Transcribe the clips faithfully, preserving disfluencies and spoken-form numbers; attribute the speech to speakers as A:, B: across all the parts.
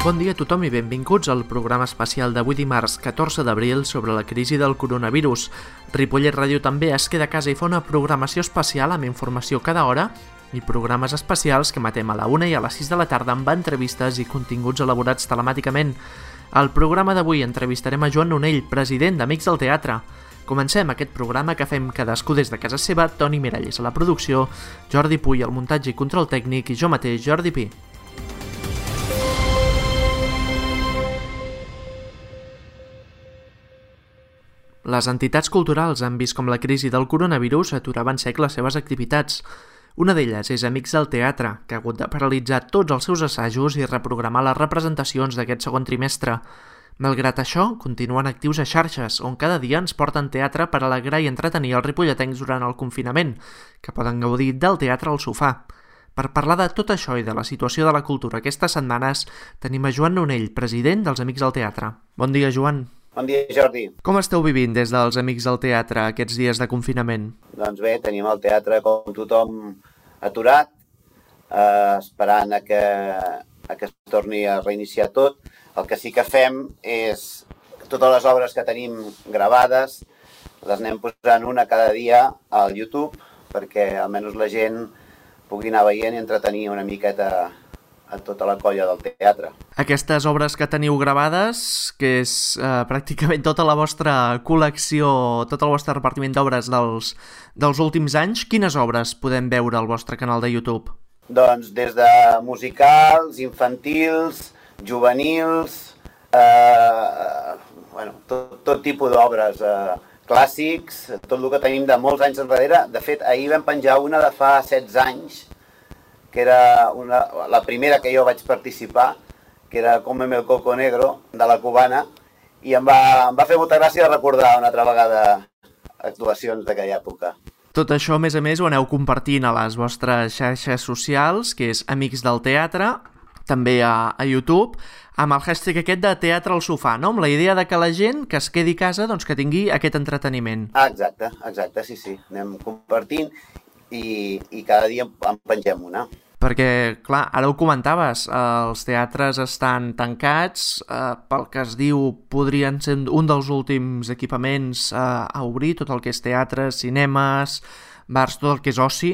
A: Bon dia a tothom i benvinguts al programa especial d'avui dimarts catorze d'abril sobre la crisi del coronavirus. Ripollet Ràdio també es queda a casa i fa una programació especial amb informació cada hora i programes especials que matem a la una i a les sis de la tarda amb entrevistes i continguts elaborats telemàticament. Al programa d'avui entrevistarem a Joan Nonell, president d'Amics del Teatre. Comencem aquest programa que fem cadascú des de casa seva, Toni Miralles a la producció, Jordi Puy al muntatge i control tècnic i jo mateix, Jordi Pi. Les entitats culturals han vist com la crisi del coronavirus aturava en sec les seves activitats. Una d'elles és Amics del Teatre, que ha hagut de paralitzar tots els seus assajos i reprogramar les representacions d'aquest segon trimestre. Malgrat això, continuen actius a xarxes, on cada dia ens porten teatre per alegrar i entretenir els ripolletens durant el confinament, que poden gaudir del teatre al sofà. Per parlar de tot això i de la situació de la cultura aquestes setmanes, tenim a Joan Nonell, president dels Amics del Teatre. Bon dia, Joan.
B: Bon dia, Jordi.
A: Com esteu vivint des dels Amics del Teatre aquests dies de confinament?
B: Doncs bé, tenim el teatre com tothom aturat, eh, esperant a que, a que es torni a reiniciar tot. El que sí que fem és totes les obres que tenim gravades, les anem posant una cada dia al YouTube perquè almenys la gent pugui anar veient i entretenir una miqueta a tota la colla del teatre.
A: Aquestes obres que teniu gravades, que és eh, pràcticament tota la vostra col·lecció, tot el vostre repartiment d'obres dels, dels últims anys, quines obres podem veure al vostre canal de YouTube?
B: Doncs des de musicals, infantils, juvenils, eh, bueno, tot, tot tipus d'obres, eh, clàssics, tot el que tenim de molts anys enrere. De fet, ahir vam penjar una de fa setze anys, que era una, la primera que jo vaig participar, que era Cómeme el coco negro, de la cubana, i em va, em va fer molta gràcia recordar una altra vegada actuacions d'aquella època.
A: Tot això, a més a més, ho aneu compartint a les vostres xarxes socials, que és Amics del Teatre, també a, a YouTube, amb el hashtag aquest de Teatre al sofà, no? Amb la idea de que la gent que es quedi a casa doncs, que tingui aquest entreteniment.
B: Ah, exacte, exacte, sí, sí. Anem compartint i, i cada dia en pengem una.
A: Perquè, clar, ara ho comentaves, els teatres estan tancats, eh, pel que es diu podrien ser un dels últims equipaments eh, a obrir, tot el que és teatre, cinemes, bars, tot el que és oci.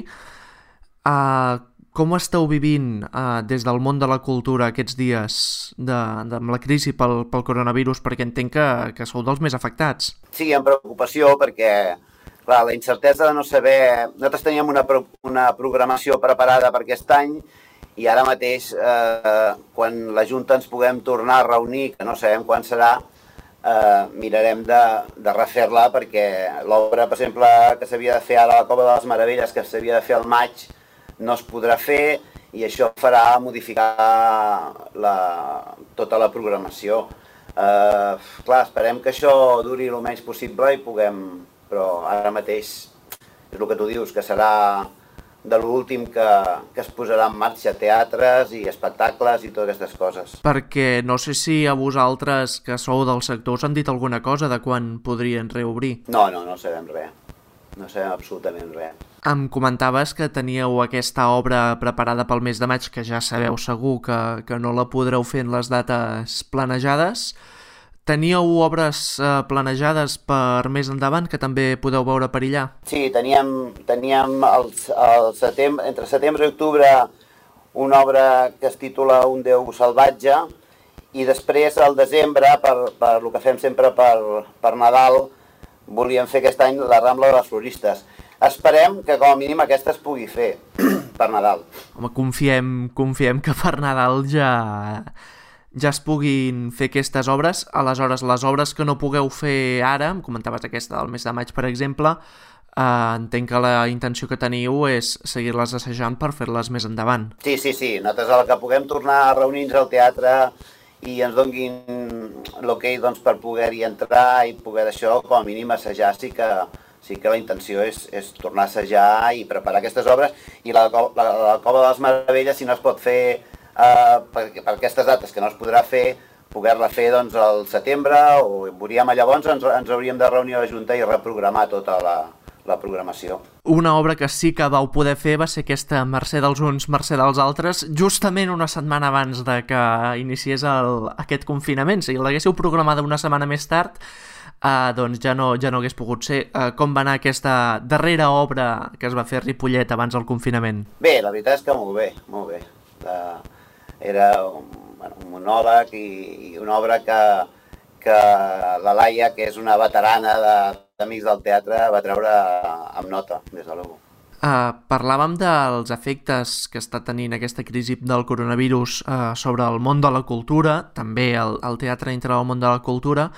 A: Eh, com esteu vivint eh, des del món de la cultura aquests dies de, de, amb la crisi pel, pel coronavirus? Perquè entenc que, que sou dels més afectats.
B: Sí, amb preocupació, perquè clar, la incertesa de no saber... Nosaltres teníem una, pro... una programació preparada per aquest any i ara mateix, eh, quan la Junta ens puguem tornar a reunir, que no sabem quan serà, eh, mirarem de, de refer-la perquè l'obra, per exemple, que s'havia de fer ara a la Cova de les Meravelles, que s'havia de fer al maig, no es podrà fer i això farà modificar la... tota la programació. Eh, clar, esperem que això duri el menys possible i puguem... però ara mateix és el que tu dius, que serà de l'últim que, que es posarà en marxa teatres i espectacles i totes aquestes coses.
A: Perquè no sé si a vosaltres, que sou del sector, us han dit alguna cosa de quan podrien reobrir?
B: No, no, no sabem res. No sabem absolutament res.
A: Em comentaves que teníeu aquesta obra preparada pel mes de maig, que ja sabeu segur que, que no la podreu fer en les dates planejades. Teníeu obres eh, planejades per més endavant que també podeu veure per allà?
B: Sí, teníem, teníem el, el setembre, entre setembre i octubre una obra que es titula Un Déu salvatge i després al desembre, per, per el que fem sempre per, per Nadal, volíem fer aquest any la Rambla de les Floristes. Esperem que com a mínim aquesta es pugui fer per Nadal.
A: Home, confiem, confiem que per Nadal ja... ja es puguin fer aquestes obres. Aleshores, les obres que no pugueu fer ara, em comentaves aquesta del mes de maig, per exemple, eh, entenc que la intenció que teniu és seguir-les assajant per fer-les més endavant.
B: Sí, sí, sí. Nosaltres el que puguem tornar a reunir-nos al teatre i ens donguin l'ok doncs, per poder-hi entrar i poder això, com a mínim, assajar, sí que, sí que la intenció és, és tornar a assajar i preparar aquestes obres. I la, la, la Cova de les Meravelles, si no es pot fer Uh, per, per aquestes dates que no es podrà fer, poder-la fer doncs, al setembre o veuríem llavors ens, ens hauríem de reunir a la Junta i reprogramar tota la, la programació.
A: Una obra que sí que vau poder fer va ser aquesta Mercè dels uns, Mercè dels altres, justament una setmana abans de que iniciés el, aquest confinament. Si l'haguéssiu programada una setmana més tard, eh, doncs ja no, ja no hagués pogut ser. Eh, com va anar aquesta darrera obra que es va fer a Ripollet abans del confinament?
B: Bé, la veritat és que molt bé, molt bé. La, era un, bueno, un monòleg i, i una obra que, que la Laia, que és una veterana de d'Amics del Teatre, va treure amb nota, des de l'U.
A: Uh, parlàvem dels efectes que està tenint aquesta crisi del coronavirus uh, sobre el món de la cultura, també el, el teatre dintre del món de la cultura,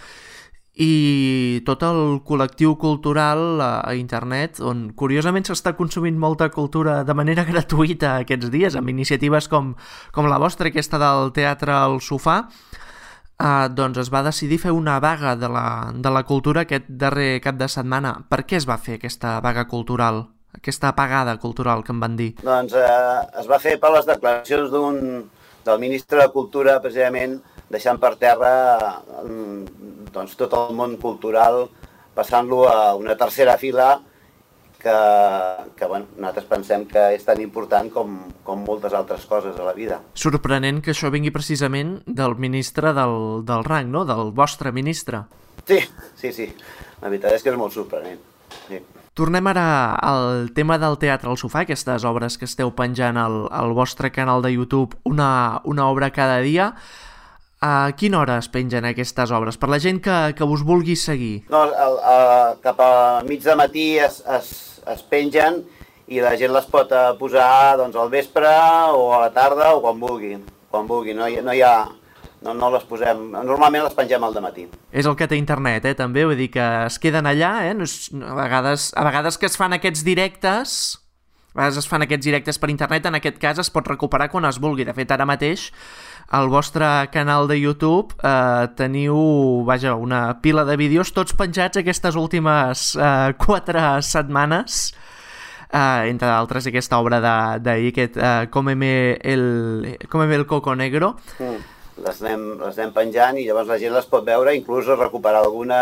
A: i tot el col·lectiu cultural a, a internet, on curiosament s'està consumint molta cultura de manera gratuïta aquests dies, amb iniciatives com, com la vostra, aquesta del Teatre al Sofà. Uh, doncs es va decidir fer una vaga de la, de la cultura aquest darrer cap de setmana. Per què es va fer aquesta vaga cultural? Aquesta apagada cultural que em van dir?
B: Doncs eh, es va fer per les declaracions d'un del ministre de Cultura, precisament, deixant per terra doncs, tot el món cultural, passant-lo a una tercera fila que, que bueno, nosaltres pensem que és tan important com, com moltes altres coses a la vida.
A: Sorprenent que això vingui precisament del ministre del, del rang, no? Del vostre ministre.
B: Sí, sí, sí. La veritat és que és molt sorprenent. Sí.
A: Tornem ara al tema del Teatre al Sofà, aquestes obres que esteu penjant al, al vostre canal de YouTube, una, una obra cada dia. A quina hora es pengen aquestes obres? Per la gent que, que us vulgui seguir.
B: No, el, el, cap a mig de matí es, es, es pengen i la gent les pot posar doncs, al vespre o a la tarda o quan vulgui. Quan vulgui. No hi, no hi ha... No, no les posem... Normalment les pengem al dematí.
A: És el que té internet, eh, també. Vull dir que es queden allà, eh? No és, a, vegades, a vegades que es fan aquests directes... A vegades es fan aquests directes per internet, en aquest cas es pot recuperar quan es vulgui. De fet, ara mateix, al vostre canal de YouTube eh, teniu, vaja, una pila de vídeos tots penjats aquestes últimes eh, quatre setmanes, eh, entre d'altres aquesta obra d'ahir, aquest eh, Cómeme el, Cómeme el Coco Negro.
B: Mm. Les anem, les anem penjant i llavors la gent les pot veure, inclús recuperar alguna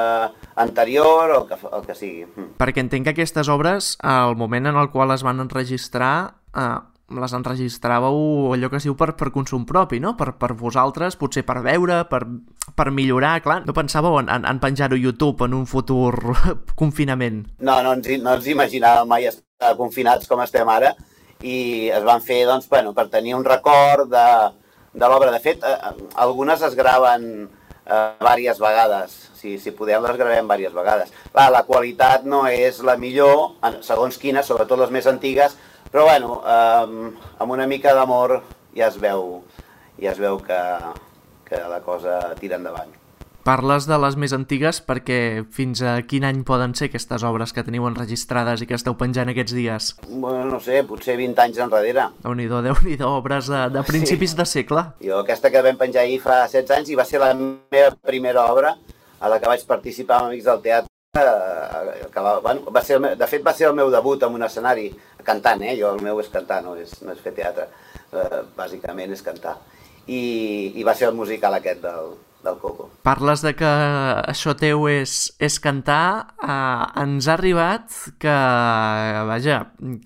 B: anterior o el que, el que sigui. Mm.
A: Perquè entenc que aquestes obres, al moment en el qual es van enregistrar, eh, les enregistràveu allò que es diu per, per consum propi, no? Per, per vosaltres, potser per veure, per, per millorar, clar. No pensàveu en, en, en penjar-ho a YouTube en un futur confinament?
B: No, no ens, no ens imaginàvem mai estar confinats com estem ara i es van fer, doncs, bueno, per tenir un record de de l'obra. De fet, eh, algunes es graven eh, diverses vegades. Si, si podem, les gravem diverses vegades. Clar, la qualitat no és la millor, segons quines, sobretot les més antigues, però bueno, eh, amb una mica d'amor ja es veu, ja es veu que, que la cosa tira endavant.
A: Parles de les més antigues perquè fins a quin any poden ser aquestes obres que teniu enregistrades i que esteu penjant aquests dies?
B: Bueno, no sé, potser vint anys enrere.
A: Déu-n'hi-do, Déu-n'hi-do, obres de, de principis sí. de segle.
B: Jo aquesta que vam penjar ahir fa setze anys i va ser la meva primera obra a la que vaig participar amb Amics del Teatre. Eh, que va, bueno, va ser, de fet va ser el meu debut en un escenari, cantant, eh? Jo el meu és cantar, no és, no és fer teatre. Eh, bàsicament és cantar. I, i va ser el musical aquest del... del Coco.
A: Parles de que això teu és, és cantar. Uh, ens ha arribat que, vaja,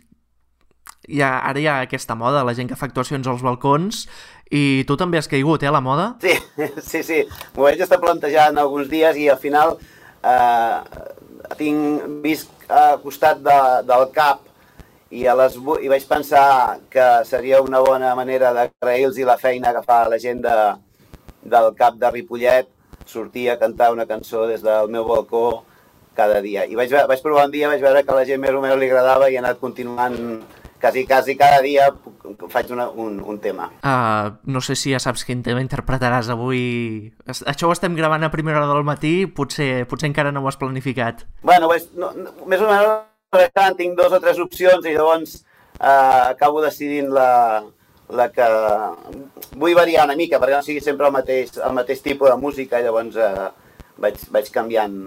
A: ja, ara hi ha aquesta moda, la gent que fa actuacions als balcons, i tu també has caigut, eh, a la moda?
B: Sí, sí, sí. M'ho vaig estar plantejant alguns dies i al final eh, tinc vist al costat de, del cap i, a les, i vaig pensar que seria una bona manera d'agrair-los la feina que fa la gent de del cap de Ripollet, sortir a cantar una cançó des del meu balcó cada dia. I vaig, vaig provar un dia, vaig veure que a la gent més o menys li agradava i he anat continuant quasi, quasi cada dia faig una, un, un tema.
A: Uh, no sé si ja saps quin tema interpretaràs avui. Això ho estem gravant a primera hora del matí, potser, potser encara no ho has planificat.
B: Bueno, vaig, no, no, més o menys tinc dos o tres opcions i llavors uh, acabo decidint la... la que vull variar una mica perquè no sigui sempre el mateix, el mateix tipus de música i llavors eh, vaig, vaig canviant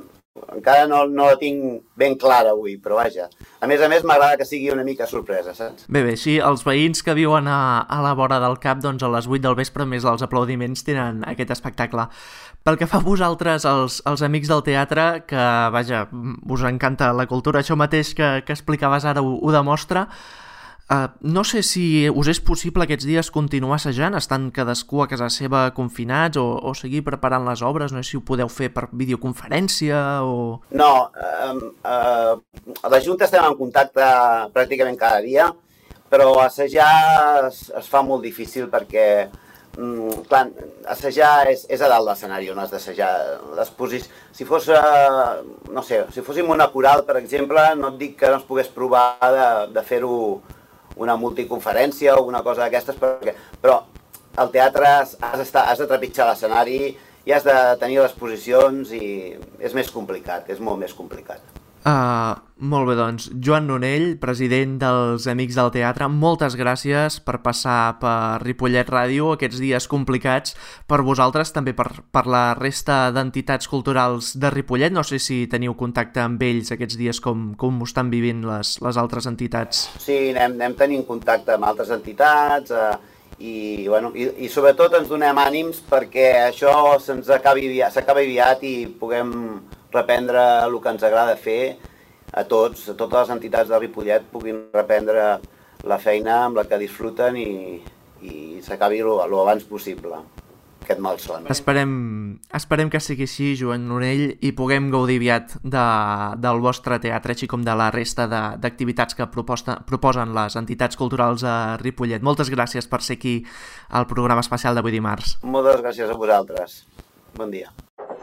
B: encara no, no la tinc ben clara avui, però vaja. A més a més, m'agrada que sigui una mica sorpresa, saps?
A: Bé, bé, així els veïns que viuen a, a la vora del cap, doncs a les vuit del vespre, més els aplaudiments, tenen aquest espectacle. Pel que fa a vosaltres, els, els amics del teatre, que, vaja, us encanta la cultura, això mateix que, que explicaves ara ho, ho demostra. Uh, no sé si us és possible aquests dies continuar assajant, estan cadascú a casa seva confinats, o, o seguir preparant les obres, no sé si ho podeu fer per videoconferència o...
B: No, eh, eh, a la Junta estem en contacte pràcticament cada dia, però assajar es, es fa molt difícil perquè, mm, clar, assajar és, és a dalt l'escenari on has d'assajar. Si fos, eh, no sé, si fóssim una coral, per exemple, no et dic que no es pogués provar de, de fer-ho una multiconferència o una cosa d'aquestes, però al teatre has, d'estar, has de trepitjar l'escenari i has de tenir les posicions i és més complicat, és molt més complicat.
A: Uh, molt bé, doncs, Joan Nonell, president dels Amics del Teatre, moltes gràcies per passar per Ripollet Ràdio aquests dies complicats per vosaltres, també per, per la resta d'entitats culturals de Ripollet. No sé si teniu contacte amb ells aquests dies, com, com ho estan vivint les, les altres entitats.
B: Sí, anem, anem tenint contacte amb altres entitats eh, i, bueno, i, i sobretot ens donem ànims perquè això se'ns acabi, s'acabi aviat i puguem reprendre el que ens agrada fer a tots, a totes les entitats de Ripollet puguin reprendre la feina amb la que disfruten i, i s'acabi lo, lo abans possible, aquest malson.
A: Esperem, esperem que sigui així, Joan Nonell, i puguem gaudir aviat de, del vostre teatre, així com de la resta d'activitats que proposta, proposen les entitats culturals a Ripollet. Moltes gràcies per ser aquí al programa especial d'avui dimarts.
B: Moltes gràcies a vosaltres. Bon dia.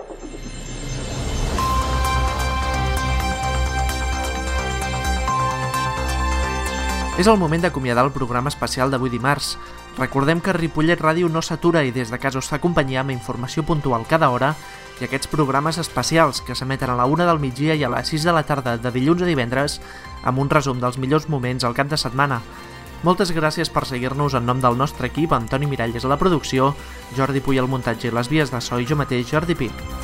A: És el moment d'acomiadar el programa especial d'avui dimarts. Recordem que Ripollet Ràdio no s'atura i des de casa us fa companyia amb informació puntual cada hora i aquests programes especials que s'emeten a la una del migdia i a les sis de la tarda de dilluns a divendres amb un resum dels millors moments al cap de setmana. Moltes gràcies per seguir-nos en nom del nostre equip, amb Toni Miralles a la producció, Jordi Puy al muntatge i les vies de so i jo mateix, Jordi Pi.